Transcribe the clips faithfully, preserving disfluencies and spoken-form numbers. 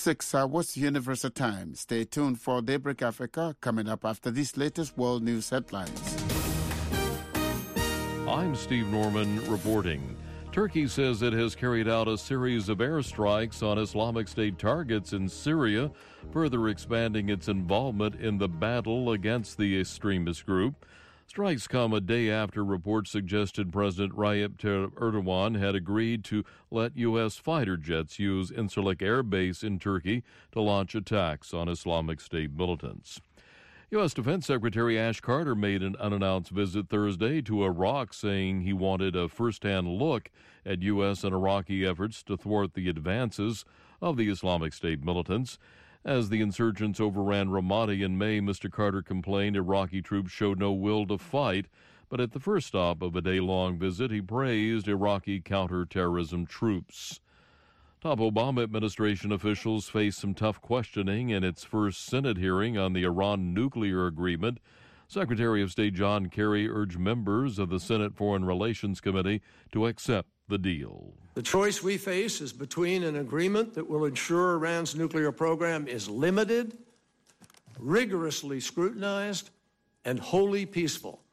six hours Universal Time. Stay tuned for Daybreak Africa coming up after these latest world news headlines. I'm Steve Norman reporting. Turkey says it has carried out a series of airstrikes on Islamic State targets in Syria, further expanding its involvement in the battle against the extremist group. Strikes come a day after reports suggested President Recep Tayyip Erdogan had agreed to let U S fighter jets use Incirlik Air Base in Turkey to launch attacks on Islamic State militants. U S Defense Secretary Ash Carter made an unannounced visit Thursday to Iraq, saying he wanted a first-hand look at U S and Iraqi efforts to thwart the advances of the Islamic State militants. As the insurgents overran Ramadi in May, Mister Carter complained Iraqi troops showed no will to fight, but at the first stop of a day-long visit, he praised Iraqi counterterrorism troops. Top Obama administration officials face some tough questioning in its first Senate hearing on the Iran nuclear agreement. Secretary of State John Kerry urged members of the Senate Foreign Relations Committee to accept the deal. The choice we face is between an agreement that will ensure Iran's nuclear program is limited, rigorously scrutinized, and wholly peaceful,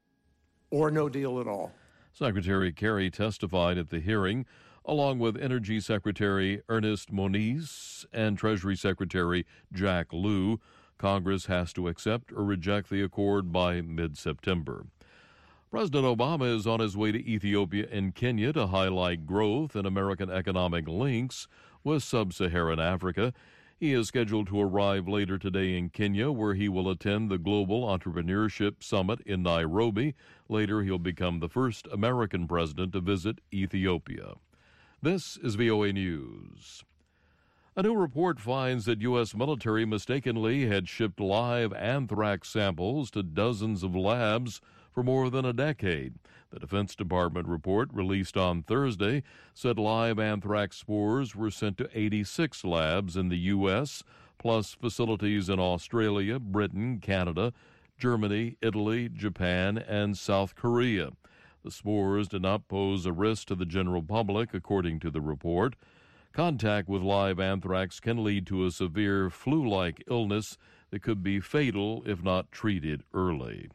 or no deal at all. Secretary Kerry testified at the hearing, along with Energy Secretary Ernest Moniz and Treasury Secretary Jack Lew. Congress has to accept or reject the accord by mid-September. President Obama is on his way to Ethiopia and Kenya to highlight growth in American economic links with sub-Saharan Africa. He is scheduled to arrive later today in Kenya, where he will attend the Global Entrepreneurship Summit in Nairobi. Later, he'll become the first American president to visit Ethiopia. This is V O A News. A new report finds that U S military mistakenly had shipped live anthrax samples to dozens of labs for more than a decade. The Defense Department report, released on Thursday, said live anthrax spores were sent to eighty-six labs in the U S, plus facilities in Australia, Britain, Canada, Germany, Italy, Japan, and South Korea. The spores did not pose a risk to the general public, according to the report. Contact with live anthrax can lead to a severe flu-like illness that could be fatal if not treated early.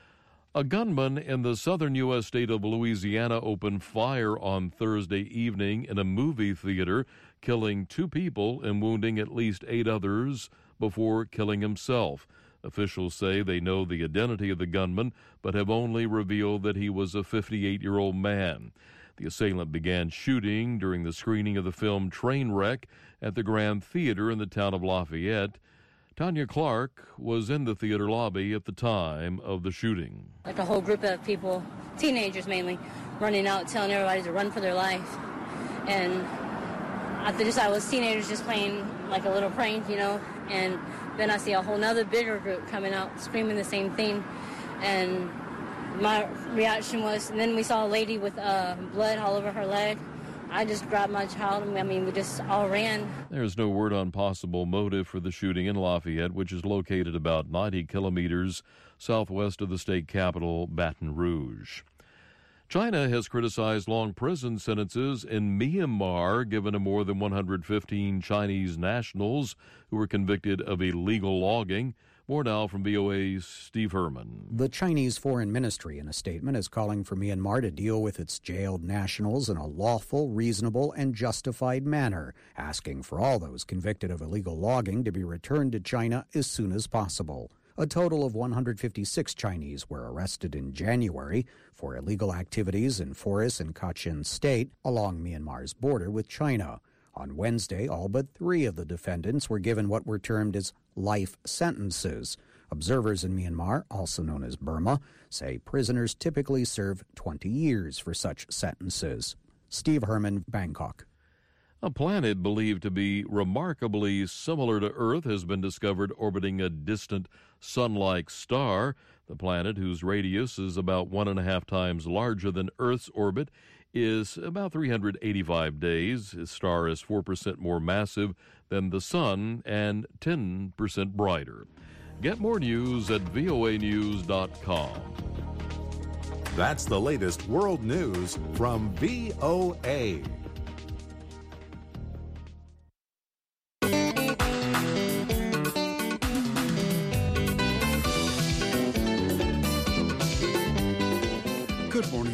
A gunman in the southern U S state of Louisiana opened fire on Thursday evening in a movie theater, killing two people and wounding at least eight others before killing himself. Officials say they know the identity of the gunman, but have only revealed that he was a fifty-eight-year-old man. The assailant began shooting during the screening of the film Trainwreck at the Grand Theater in the town of Lafayette. Tanya Clark was in the theater lobby at the time of the shooting. Like a whole group of people, teenagers mainly, running out telling everybody to run for their life. And I just I was teenagers just playing like a little prank, you know, and then I see a whole nother bigger group coming out screaming the same thing. And my reaction was, and then we saw a lady with uh, blood all over her leg. I just grabbed my child, and I mean, we just all ran. There's no word on possible motive for the shooting in Lafayette, which is located about ninety kilometers southwest of the state capital, Baton Rouge. China has criticized long prison sentences in Myanmar given to more than one hundred fifteen Chinese nationals who were convicted of illegal logging. More now from V O A's Steve Herman. The Chinese Foreign Ministry, in a statement, is calling for Myanmar to deal with its jailed nationals in a lawful, reasonable, and justified manner, asking for all those convicted of illegal logging to be returned to China as soon as possible. A total of one hundred fifty-six Chinese were arrested in January for illegal activities in forests in Kachin State along Myanmar's border with China. On Wednesday, all but three of the defendants were given what were termed as life sentences. Observers in Myanmar, also known as Burma, say prisoners typically serve twenty years for such sentences. Steve Herman, Bangkok. A planet believed to be remarkably similar to Earth has been discovered orbiting a distant sun-like star. The planet, whose radius is about one and a half times larger than Earth's orbit, is about three hundred eighty-five days. His star is four percent more massive than the Sun and ten percent brighter. Get more news at V O A news dot com. That's the latest world news from V O A.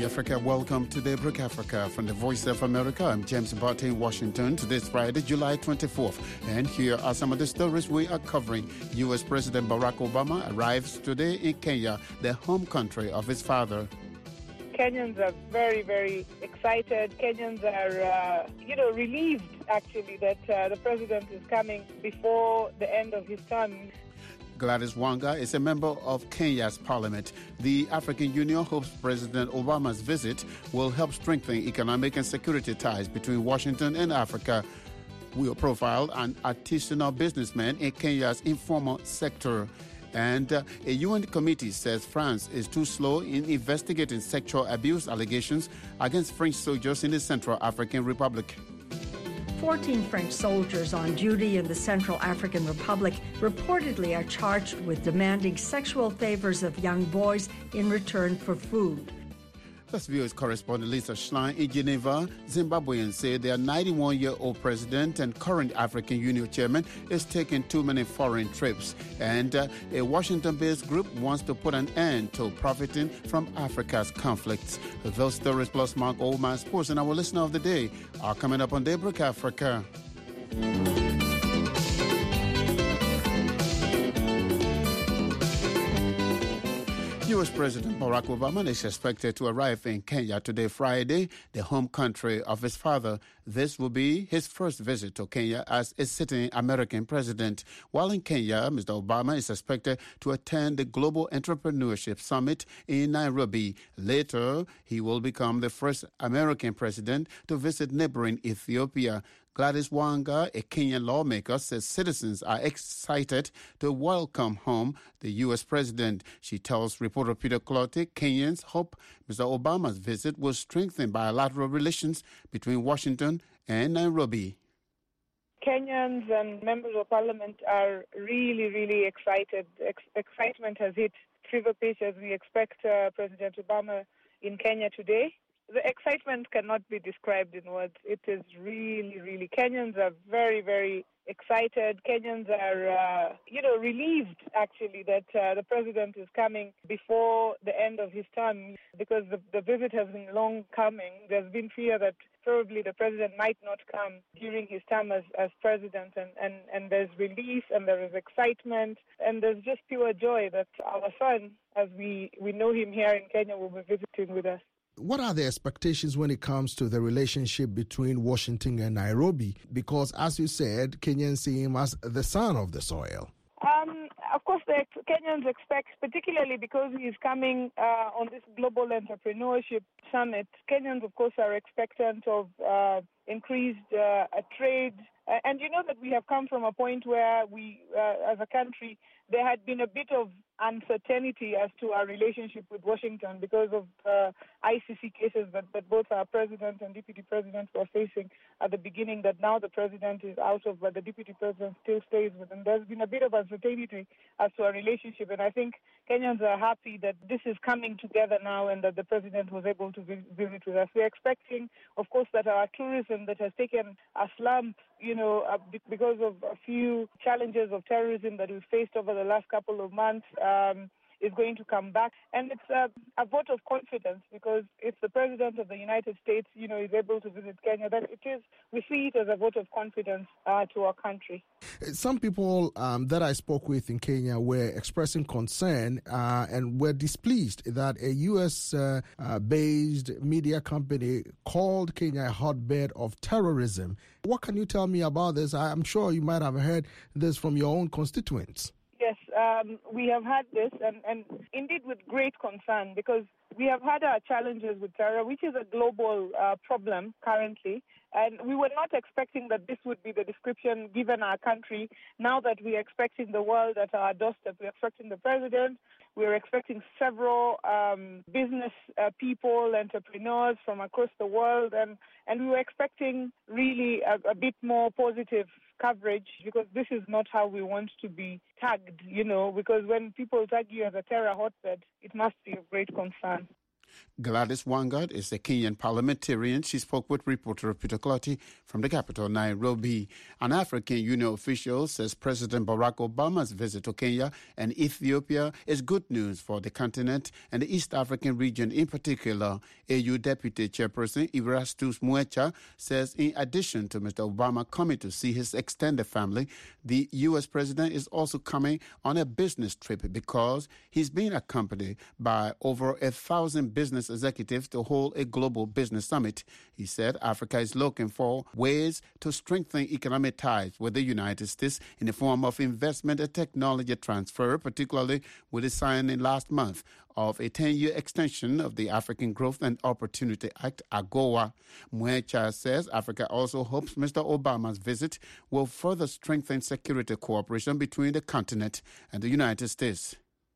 Africa. Welcome to Daybreak Africa from the Voice of America. I'm James Barty in Washington. Today's Friday, July twenty-fourth. And here are some of the stories we are covering. U S President Barack Obama arrives today in Kenya, the home country of his father. Kenyans are very, very excited. Kenyans are, uh, you know, relieved, actually, that uh, the president is coming before the end of his term. Gladys Wanga is a member of Kenya's parliament. The African Union hopes President Obama's visit will help strengthen economic and security ties between Washington and Africa. We'll profile an artisanal businessman in Kenya's informal sector. And uh, a U N committee says France is too slow in investigating sexual abuse allegations against French soldiers in the Central African Republic. fourteen French soldiers on duty in the Central African Republic reportedly are charged with demanding sexual favors of young boys in return for food. That's V O A's correspondent Lisa Schlein in Geneva. Zimbabweans say their ninety-one-year-old president and current African Union chairman is taking too many foreign trips. And uh, a Washington-based group wants to put an end to profiting from Africa's conflicts. Those stories plus Mark Oldman Sports and our listener of the day are coming up on Daybreak Africa. U S President Barack Obama is expected to arrive in Kenya today, Friday, the home country of his father. This will be his first visit to Kenya as a sitting American president. While in Kenya, Mister Obama is expected to attend the Global Entrepreneurship Summit in Nairobi. Later, he will become the first American president to visit neighboring Ethiopia. Gladys Wanga, a Kenyan lawmaker, says citizens are excited to welcome home the U S president. She tells reporter Peter Clottey Kenyans hope Mister Obama's visit will strengthen bilateral relations between Washington and Nairobi. Kenyans and members of parliament are really, really excited. Ex- excitement has hit fever pitch as we expect uh, President Obama in Kenya today. The excitement cannot be described in words. It is really, really, Kenyans are very, very excited. Kenyans are, uh, you know, relieved, actually, that uh, the president is coming before the end of his term because the, the visit has been long coming. There's been fear that probably the president might not come during his term as, as president, and, and, and there's relief and there is excitement and there's just pure joy that our son, as we, we know him here in Kenya, will be visiting with us. What are the expectations when it comes to the relationship between Washington and Nairobi? Because, as you said, Kenyans see him as the son of the soil. Um, of course, the Kenyans expect, particularly because he is coming uh, on this Global Entrepreneurship Summit, Kenyans, of course, are expectant of uh, increased uh, trade. Uh, and you know that we have come from a point where we, uh, as a country, there had been a bit of uncertainty as to our relationship with Washington because of uh, I C C cases that, that both our president and deputy president were facing at the beginning, that now the president is out of, but the deputy president still stays with. And there's been a bit of uncertainty as to our relationship. And I think Kenyans are happy that this is coming together now and that the president was able to visit with us. We're expecting, of course, that our tourism that has taken a slump, you know, uh, because of a few challenges of terrorism that we've faced over the last couple of months, um, is going to come back. And it's a, a vote of confidence because if the President of the United States, you know, is able to visit Kenya, then it is, we see it as a vote of confidence uh, to our country. Some people um, that I spoke with in Kenya were expressing concern uh, and were displeased that a U S uh, uh, based media company called Kenya a hotbed of terrorism. What can you tell me about this? I'm sure you might have heard this from your own constituents. Yes, um, we have had this, and, and indeed with great concern, because we have had our challenges with terror, which is a global uh, problem currently, and we were not expecting that this would be the description given our country. Now that we are expecting the world at our doorstep, we are expecting the president, we are expecting several um, business uh, people, entrepreneurs from across the world, and, and we were expecting really a, a bit more positive coverage, because this is not how we want to be tagged, you know, because when people tag you as a terror hotbed, it must be of great concern. Gladys Wangard is a Kenyan parliamentarian. She spoke with reporter Peter Clotty from the capital, Nairobi. An African Union official says President Barack Obama's visit to Kenya and Ethiopia is good news for the continent and the East African region in particular. A U Deputy Chairperson Erastus Muecha says in addition to Mister Obama coming to see his extended family, the U S president is also coming on a business trip because he's being accompanied by over a thousand business executives to hold a global business summit. He said Africa is looking for ways to strengthen economic ties with the United States in the form of investment and technology transfer, particularly with the signing last month of a ten-year extension of the African Growth and Opportunity Act, AGOA. Muecha says Africa also hopes Mister Obama's visit will further strengthen security cooperation between the continent and the United States.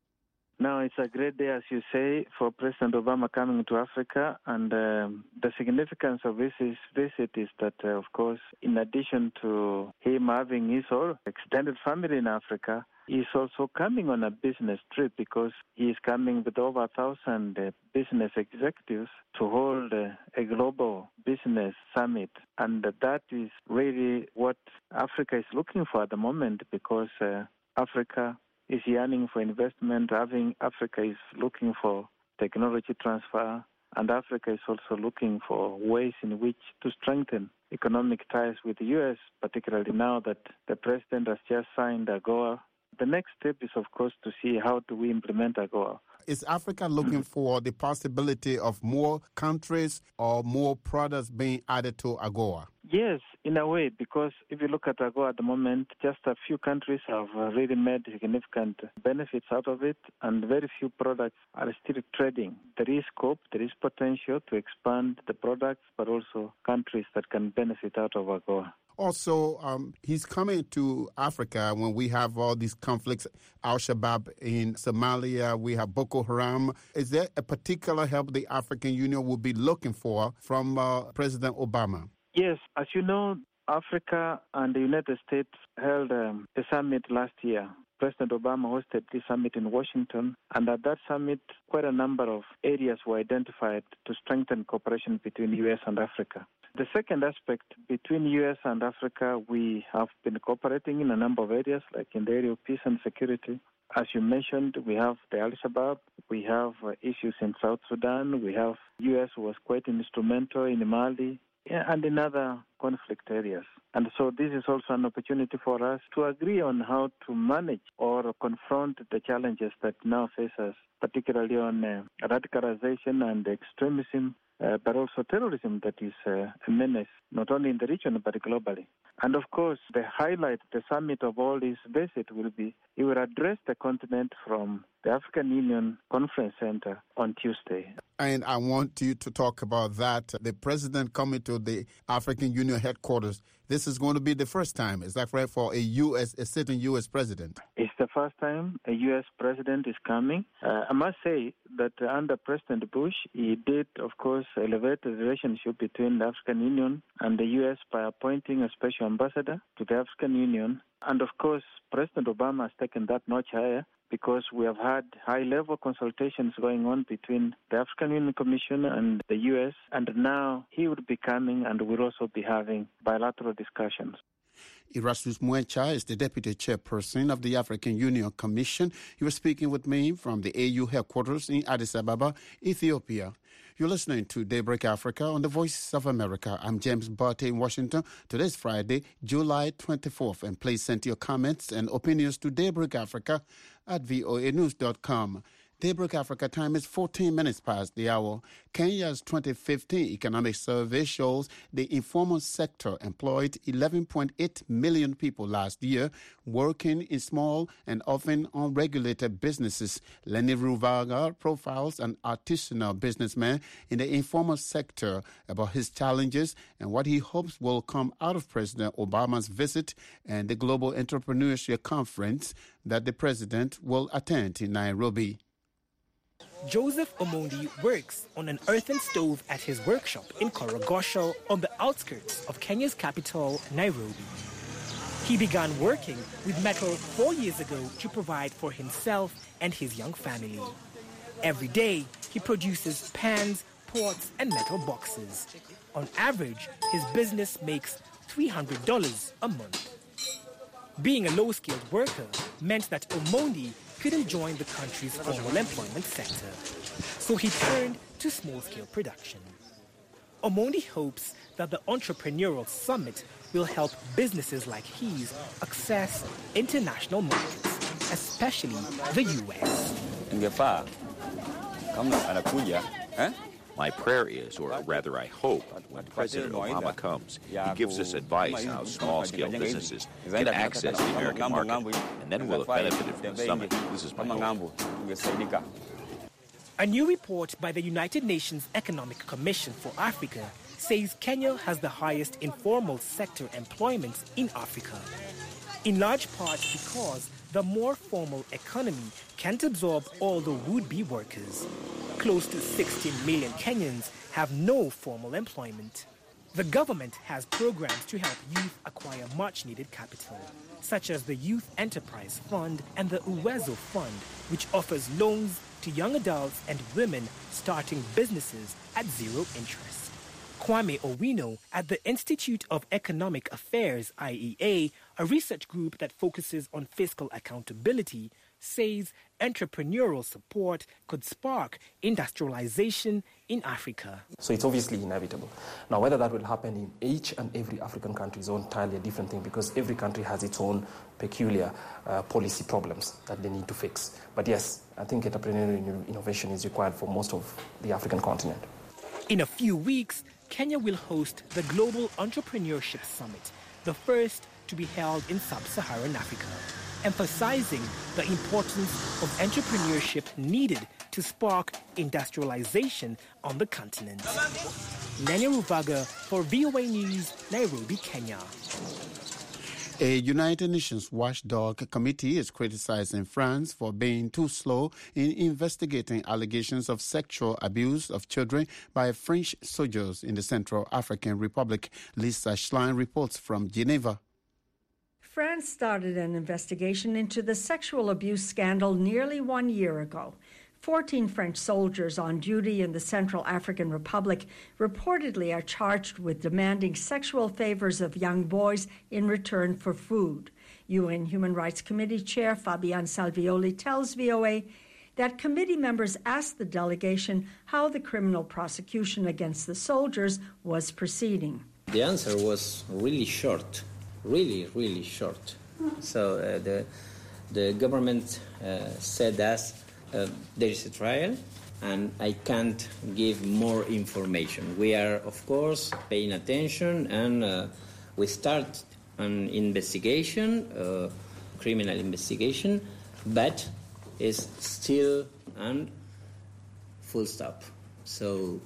Now, it's a great day, as you say, for President Obama coming to Africa. And um, the significance of this is, visit is that, uh, of course, in addition to him having his whole extended family in Africa, he's also coming on a business trip because he is coming with over a thousand uh, business executives to hold uh, a global business summit. And uh, that is really what Africa is looking for at the moment because uh, Africa is yearning for investment. Having Africa is looking for technology transfer, and Africa is also looking for ways in which to strengthen economic ties with the U S, particularly now that the president has just signed AGOA. The next step is, of course, to see how do we implement AGOA. Is Africa looking for the possibility of more countries or more products being added to AGOA? Yes, in a way, because if you look at AGOA at the moment, just a few countries have really made significant benefits out of it, and very few products are still trading. There is scope, there is potential to expand the products, but also countries that can benefit out of AGOA. Also, um, he's coming to Africa when we have all these conflicts, Al-Shabaab in Somalia, we have Boko Haram. Is there a particular help the African Union will be looking for from uh, President Obama? Yes, as you know, Africa and the United States held um, a summit last year. President Obama hosted this summit in Washington, and at that summit, quite a number of areas were identified to strengthen cooperation between the U S and Africa. The second aspect, between U S and Africa, we have been cooperating in a number of areas, like in the area of peace and security. As you mentioned, we have the Al-Shabaab, we have uh, issues in South Sudan, we have U S was quite instrumental in Mali, and in other conflict areas. And so this is also an opportunity for us to agree on how to manage or confront the challenges that now face us, particularly on uh, radicalization and extremism, uh, but also terrorism that is uh, a menace, not only in the region, but globally. And of course, the highlight, the summit of all this visit will be, it will address the continent from the African Union Conference Center on Tuesday. And I want you to talk about that. The president coming to the African Union headquarters, this is going to be the first time, is that right, for a U S, a sitting U S president? It's the first time a U S president is coming. Uh, I must say that under President Bush, he did, of course, elevate the relationship between the African Union and the U S by appointing a special ambassador to the African Union. And of course, President Obama has taken that notch higher because we have had high-level consultations going on between the African Union Commission and the U S, and now he would be coming and we'll also be having bilateral discussions. Erastus Muecha is the deputy chairperson of the African Union Commission. He was speaking with me from the A U headquarters in Addis Ababa, Ethiopia. You're listening to Daybreak Africa on the Voice of America. I'm James Barty in Washington. Today's Friday, July twenty-fourth. And please send your comments and opinions to Daybreak Africa at voa news dot com. Daybreak Africa time is fourteen minutes past the hour. Kenya's twenty fifteen economic survey shows the informal sector employed eleven point eight million people last year, working in small and often unregulated businesses. Lenny Ruvaga profiles an artisanal businessman in the informal sector about his challenges and what he hopes will come out of President Obama's visit and the Global Entrepreneurship Conference that the president will attend in Nairobi. Joseph Omondi works on an earthen stove at his workshop in Korogosho on the outskirts of Kenya's capital, Nairobi. He began working with metal four years ago to provide for himself and his young family. Every day, he produces pans, pots, and metal boxes. On average, his business makes three hundred dollars a month. Being a low-skilled worker meant that Omondi couldn't join the country's formal employment sector, so he turned to small-scale production. Omondi hopes that the Entrepreneurial Summit will help businesses like his access international markets, especially the U S. My prayer is, or rather I hope, when President Obama comes, he gives us advice how small-scale businesses can access the American market, and then we'll have benefited from the summit. This is my hope. A new report by the United Nations Economic Commission for Africa says Kenya has the highest informal sector employment in Africa, in large part because the more formal economy can't absorb all the would-be workers. Close to sixteen million Kenyans have no formal employment. The government has programs to help youth acquire much-needed capital, such as the Youth Enterprise Fund and the Uwezo Fund, which offers loans to young adults and women starting businesses at zero interest. Kwame Owino at the Institute of Economic Affairs, I E A, a research group that focuses on fiscal accountability, says entrepreneurial support could spark industrialization in Africa. So it's obviously inevitable. Now, whether that will happen in each and every African country is entirely a different thing, because every country has its own peculiar uh, policy problems that they need to fix. But yes, I think entrepreneurial innovation is required for most of the African continent. In a few weeks, Kenya will host the Global Entrepreneurship Summit, the first to be held in sub-Saharan Africa, emphasizing the importance of entrepreneurship needed to spark industrialization on the continent. Nenya Ruvaga for V O A News, Nairobi, Kenya. A United Nations watchdog committee is criticizing France for being too slow in investigating allegations of sexual abuse of children by French soldiers in the Central African Republic. Lisa Schlein reports from Geneva. France started an investigation into the sexual abuse scandal nearly one year ago. Fourteen French soldiers on duty in the Central African Republic reportedly are charged with demanding sexual favors of young boys in return for food. U N Human Rights Committee Chair Fabian Salvioli tells V O A that committee members asked the delegation how the criminal prosecution against the soldiers was proceeding. The answer was really short, really, really short. So uh, the, the government uh, said us, Uh, there is a trial, and I can't give more information. We are, of course, paying attention, and uh, we start an investigation, uh, criminal investigation, but it's still and full stop. So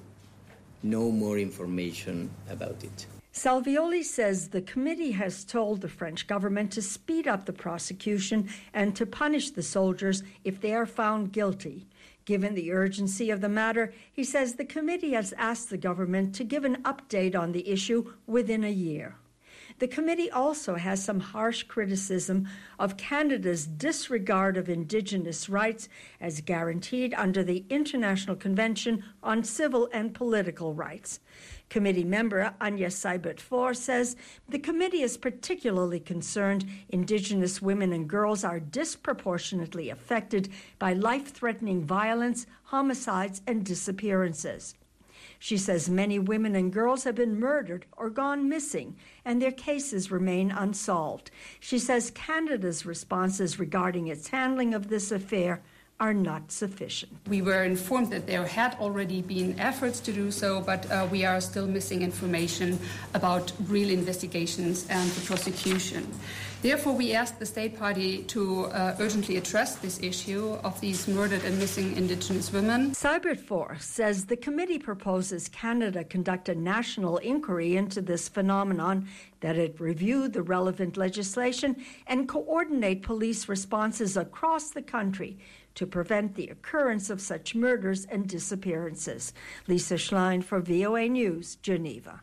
no more information about it. Salvioli says the committee has told the French government to speed up the prosecution and to punish the soldiers if they are found guilty. Given the urgency of the matter, he says the committee has asked the government to give an update on the issue within a year. The committee also has some harsh criticism of Canada's disregard of Indigenous rights as guaranteed under the International Convention on Civil and Political Rights. Committee member Anya Seibert-Four says the committee is particularly concerned Indigenous women and girls are disproportionately affected by life-threatening violence, homicides, and disappearances. She says many women and girls have been murdered or gone missing, and their cases remain unsolved. She says Canada's responses regarding its handling of this affair are not sufficient. We were informed that there had already been efforts to do so, but uh, we are still missing information about real investigations and the prosecution. Therefore, we asked the State Party to uh, urgently address this issue of these murdered and missing Indigenous women. Seibert-Four says the committee proposes Canada conduct a national inquiry into this phenomenon, that it review the relevant legislation and coordinate police responses across the country to prevent the occurrence of such murders and disappearances. Lisa Schlein for V O A News, Geneva.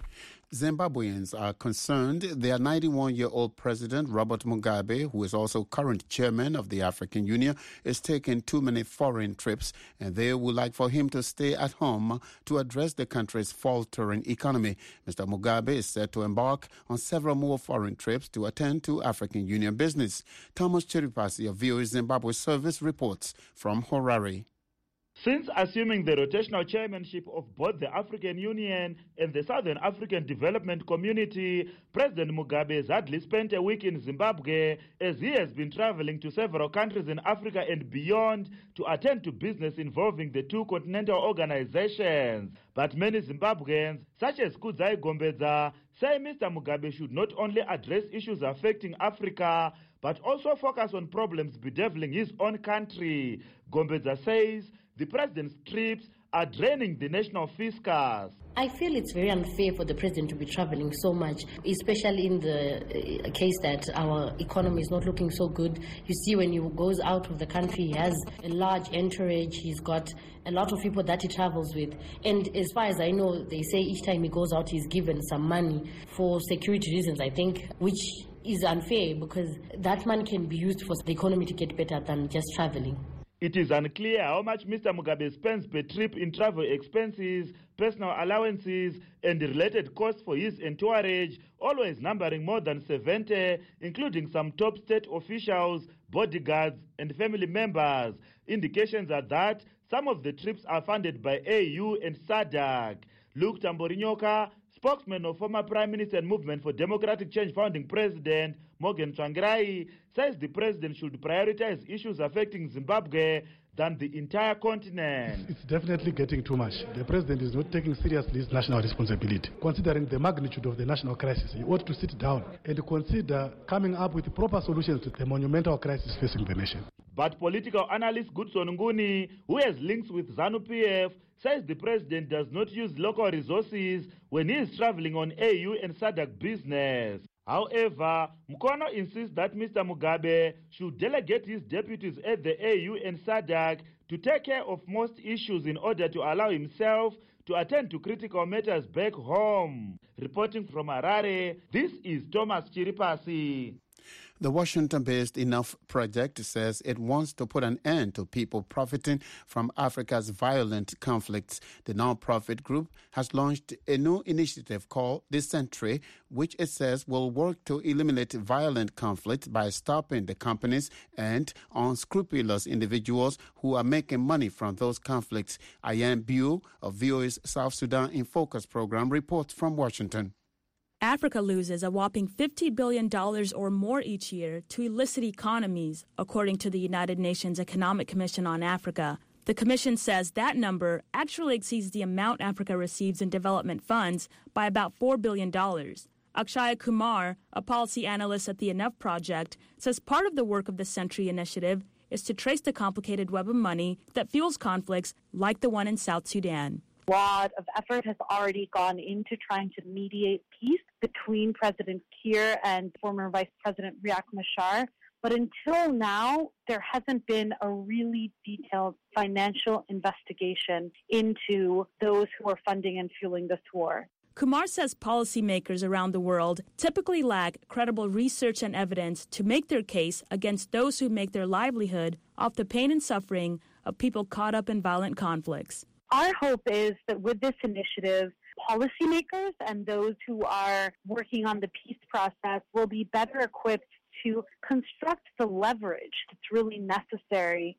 Zimbabweans are concerned their ninety-one-year-old president, Robert Mugabe, who is also current chairman of the African Union, is taking too many foreign trips, and they would like for him to stay at home to address the country's faltering economy. Mister Mugabe is set to embark on several more foreign trips to attend to African Union business. Thomas Chiripasi of V O A Zimbabwe Service reports from Harare. Since assuming the rotational chairmanship of both the African Union and the Southern African Development Community, President Mugabe has hardly spent a week in Zimbabwe, as he has been traveling to several countries in Africa and beyond to attend to business involving the two continental organizations. But many Zimbabweans, such as Kudzai Gombedza, say Mister Mugabe should not only address issues affecting Africa, but also focus on problems bedeviling his own country. Gombedza says the president's trips are draining the national fiscus. I feel it's very unfair for the president to be traveling so much, especially in the uh, case that our economy is not looking so good. You see, when he goes out of the country, he has a large entourage. He's got a lot of people that he travels with. And as far as I know, they say each time he goes out, he's given some money for security reasons, I think, which is unfair because that money can be used for the economy to get better than just traveling. It is unclear how much Mister Mugabe spends per trip in travel expenses, personal allowances, and related costs for his entourage, always numbering more than seventy, including some top state officials, bodyguards, and family members. Indications are that some of the trips are funded by A U and SADC. Luke Tamborinyoka, spokesman of former Prime Minister and Movement for Democratic Change founding president Morgan Tsvangirai, says the president should prioritize issues affecting Zimbabwe than the entire continent. It's definitely getting too much. The president is not taking seriously his national responsibility. Considering the magnitude of the national crisis, he ought to sit down and consider coming up with proper solutions to the monumental crisis facing the nation. But political analyst Goodson Nguni, who has links with ZANU-P F, says the president does not use local resources when he is traveling on A U and SADC business. However, Mukono insists that Mister Mugabe should delegate his deputies at the A U and SADC to take care of most issues in order to allow himself to attend to critical matters back home. Reporting from Harare, this is Thomas Chiripasi. The Washington-based Enough Project says it wants to put an end to people profiting from Africa's violent conflicts. The nonprofit group has launched a new initiative called The Century, which it says will work to eliminate violent conflict by stopping the companies and unscrupulous individuals who are making money from those conflicts. Ayan Biu of V O A's South Sudan in Focus program reports from Washington. Africa loses a whopping fifty billion dollars or more each year to illicit economies, according to the United Nations Economic Commission on Africa. The commission says that number actually exceeds the amount Africa receives in development funds by about four billion dollars. Akshaya Kumar, a policy analyst at the Enough Project, says part of the work of the Century Initiative is to trace the complicated web of money that fuels conflicts like the one in South Sudan. A lot of effort has already gone into trying to mediate peace between President Kiir and former Vice President Riek Machar. But until now, there hasn't been a really detailed financial investigation into those who are funding and fueling this war. Kumar says policymakers around the world typically lack credible research and evidence to make their case against those who make their livelihood off the pain and suffering of people caught up in violent conflicts. Our hope is that with this initiative, policymakers and those who are working on the peace process will be better equipped to construct the leverage that's really necessary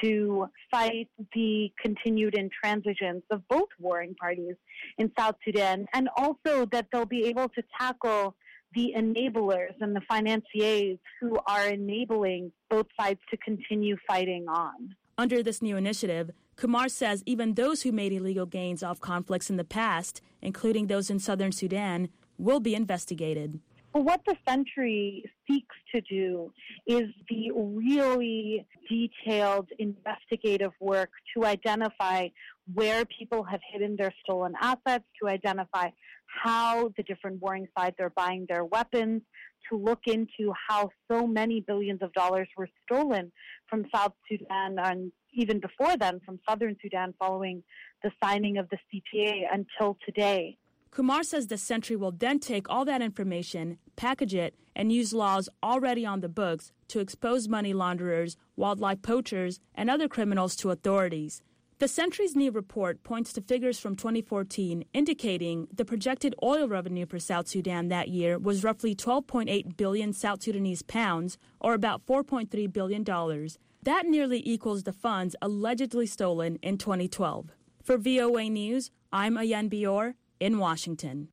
to fight the continued intransigence of both warring parties in South Sudan, and also that they'll be able to tackle the enablers and the financiers who are enabling both sides to continue fighting on. Under this new initiative, Kumar says even those who made illegal gains off conflicts in the past, including those in southern Sudan, will be investigated. Well, what the Century seeks to do is the really detailed investigative work to identify where people have hidden their stolen assets, to identify how the different warring sides are buying their weapons, to look into how so many billions of dollars were stolen from South Sudan and even before then from southern Sudan following the signing of the C P A until today. Kumar says the Sentry will then take all that information, package it, and use laws already on the books to expose money launderers, wildlife poachers, and other criminals to authorities. The Sentry's new report points to figures from twenty fourteen indicating the projected oil revenue for South Sudan that year was roughly twelve point eight billion South Sudanese pounds, or about four point three billion dollars. That nearly equals the funds allegedly stolen in twenty twelve. For V O A News, I'm Ayan Bior in Washington.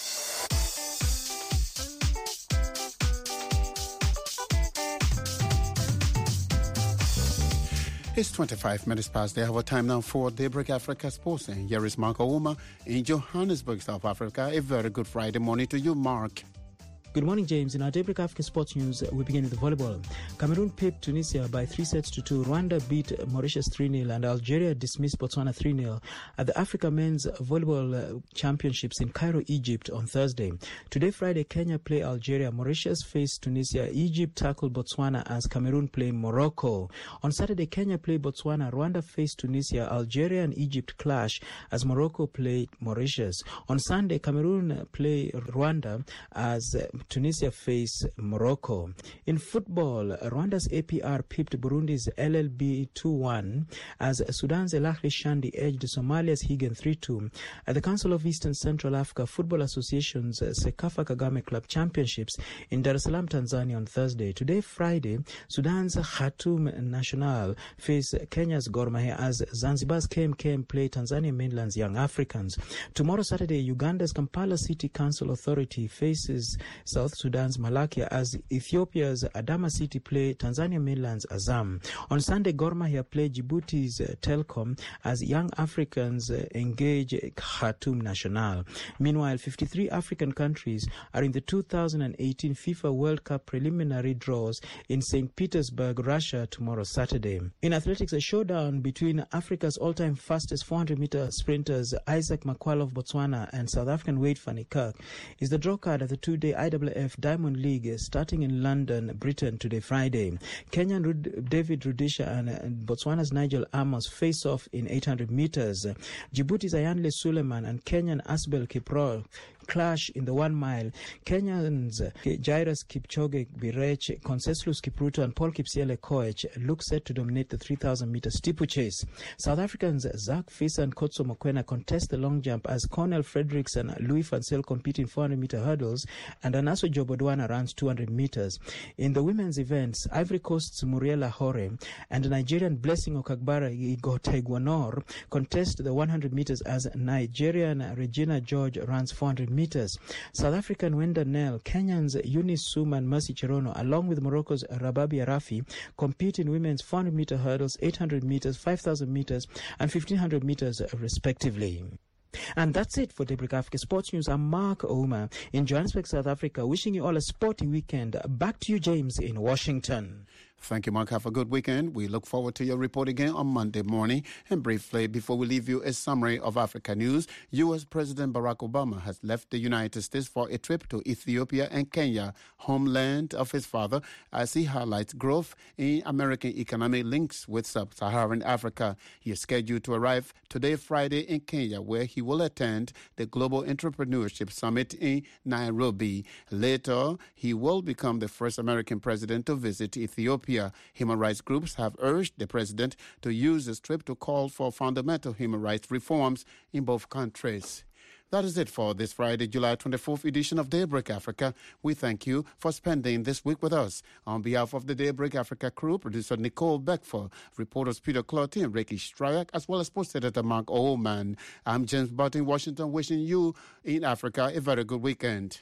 It's twenty-five minutes past the hour time now for Daybreak Africa Sports. And here is Mark Ouma in Johannesburg, South Africa. A very good Friday morning to you, Mark. Good morning, James. In our Daybreak Africa Sports News, we begin with volleyball. Cameroon pipped Tunisia by three sets to two. Rwanda beat Mauritius three nil, and Algeria dismissed Botswana three nil at the Africa Men's Volleyball Championships in Cairo, Egypt on Thursday. Today, Friday, Kenya play Algeria. Mauritius face Tunisia. Egypt tackle Botswana as Cameroon play Morocco. On Saturday, Kenya play Botswana. Rwanda face Tunisia. Algeria and Egypt clash as Morocco play Mauritius. On Sunday, Cameroon play Rwanda as Tunisia face Morocco. In football, Rwanda's A P R pipped Burundi's L L B two one as Sudan's El Ahly Shandi edged Somalia's Higen three two. At the Council of East and Central Africa Football Association's Sekafa Kagame Club Championships in Dar es Salaam, Tanzania on Thursday. Today, Friday, Sudan's Khartoum National face Kenya's Gor Mahia as Zanzibar's K M K M play Tanzania mainland's Young Africans. Tomorrow, Saturday, Uganda's Kampala City Council Authority faces South Sudan's Malakia as Ethiopia's Adama City play Tanzania mainland's Azam. On Sunday, Gor Mahia play Djibouti's uh, Telkom as Young Africans uh, engage Khartoum National. Meanwhile, fifty-three African countries are in the two thousand eighteen FIFA World Cup preliminary draws in Saint Petersburg, Russia tomorrow, Saturday. In athletics, a showdown between Africa's all-time fastest four hundred meter sprinters Isaac Makwala of Botswana and South African Wade van Niekerk is the draw card at the two-day I W F Diamond League starting in London, Britain today, Friday. Kenyan Rud- David Rudisha and, and Botswana's Nigel Amos face off in eight hundred meters. Djibouti's Ayanle Suleiman and Kenyan Asbel Kiprol clash in the one mile. Kenyans Jairus Kipchoge Birech, Conseslus Kipruto and Paul Kipsiele Koech look set to dominate the three thousand meter steeplechase. South Africans Zach Fisa and Kotso Mokwena contest the long jump as Cornel Fredericks and Louis Fansel compete in four hundred meter hurdles, and Anaso Jobodwana runs two hundred meters. In the women's events, Ivory Coast's Muriela Hore and Nigerian Blessing Okagbara Igoteguanor contest the one hundred meters as Nigerian Regina George runs four hundred meters. South African Wenda Nell, Kenyans Eunice Suma and Mercy Cherono, along with Morocco's Rababi Arafi, compete in women's four hundred meter hurdles, eight hundred meters, five thousand meters, and fifteen hundred meters, respectively. And that's it for Daybreak Africa Sports News. I'm Mark Ouma in Johannesburg, South Africa, wishing you all a sporty weekend. Back to you, James, in Washington. Thank you, Mark. Have a good weekend. We look forward to your report again on Monday morning. And briefly, before we leave you, a summary of Africa news. U S President Barack Obama has left the United States for a trip to Ethiopia and Kenya, homeland of his father, as he highlights growth in American economic links with sub-Saharan Africa. He is scheduled to arrive today, Friday, in Kenya, where he will attend the Global Entrepreneurship Summit in Nairobi. Later, he will become the first American president to visit Ethiopia. Human rights groups have urged the president to use this trip to call for fundamental human rights reforms in both countries. That is it for this Friday, July twenty-fourth edition of Daybreak Africa. We thank you for spending this week with us. On behalf of the Daybreak Africa crew, producer Nicole Beckford, reporters Peter Clotty and Ricky Stryak, as well as sports editor Mark Oldman, I'm James Butt in Washington, wishing you in Africa a very good weekend.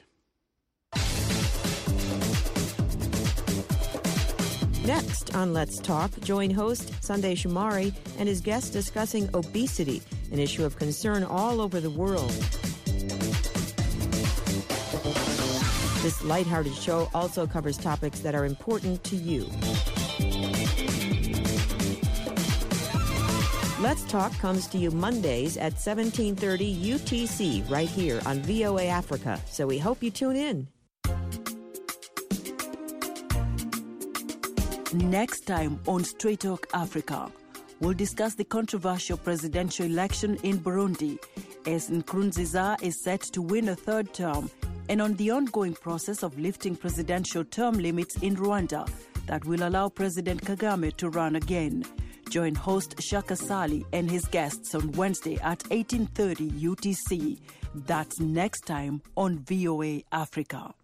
Next on Let's Talk, join host Sunday Shumari and his guests discussing obesity, an issue of concern all over the world. This lighthearted show also covers topics that are important to you. Let's Talk comes to you Mondays at seventeen thirty U T C right here on V O A Africa, so we hope you tune in. Next time on Straight Talk Africa, We'll discuss the controversial presidential election in Burundi, as Nkurunziza is set to win a third term, and on the ongoing process of lifting presidential term limits in Rwanda that will allow President Kagame to run again. Join host Shaka Sali and his guests on Wednesday at eighteen thirty U T C. That's next time on V O A Africa.